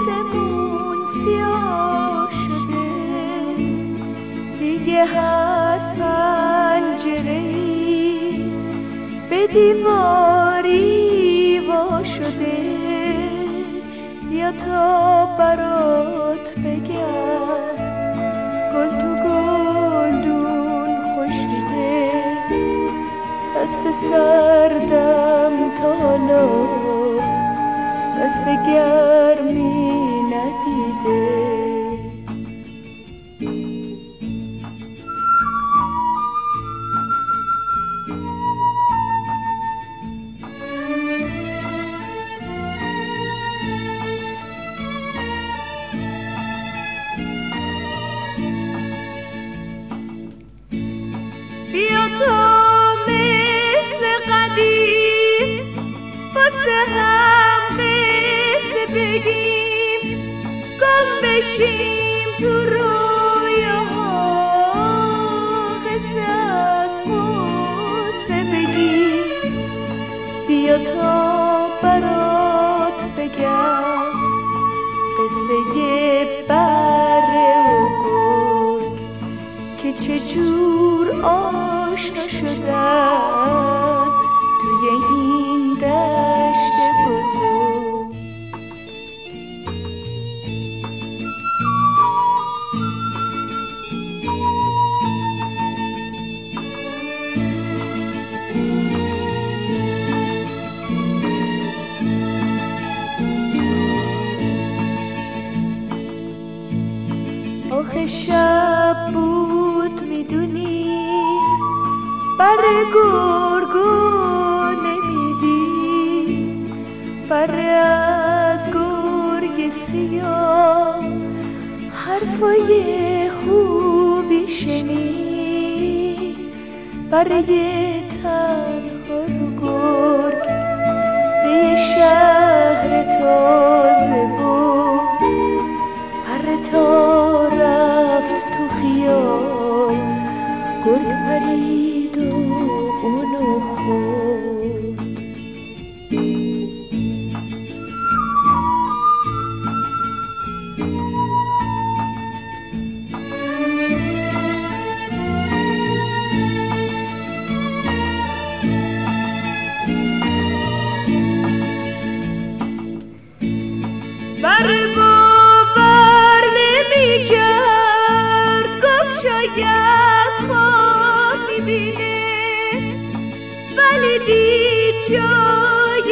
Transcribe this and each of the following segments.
آسمون سیاه شده، دیگه هر پنجره‌ای به دیواری وا شده. بیا تا برات بگم گل تو گلدون خشکیده، دست سردم تا حالا دست گرمی ندیده. بیا تا مثل قدیم واسه هم قصه بگیم، گم بشیم تو رویاها، قصه از قصه بگیم. بیا تا برات بگم قصه بره و گرگ که چجور آشنا شدن توی این دشت بزرگ. آخه شب بود میدونی بره گرگو نمیدی، بره از گرگ سیاه حرفای خوبی شنید، بره تنها رو گرگ به یه شهر تازه بود، بره تا رفت تو خیال گرگ پرید و اونو خورد. بره باور نمی‌کرد، گفت شاید خواب می‌بینه، ولی دید جای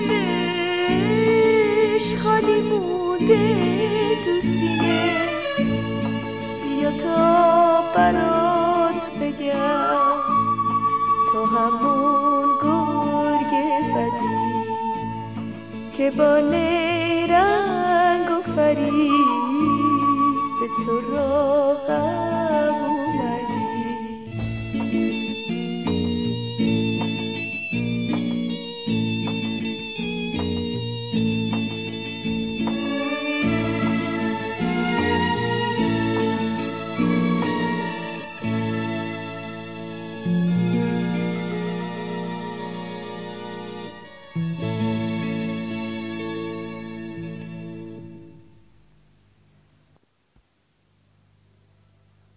دلش خالی مونده تو سینه. بیا تا برات بگم تو همون گرگ بدی که با نیرنگ و فریب به سراغم اومدی.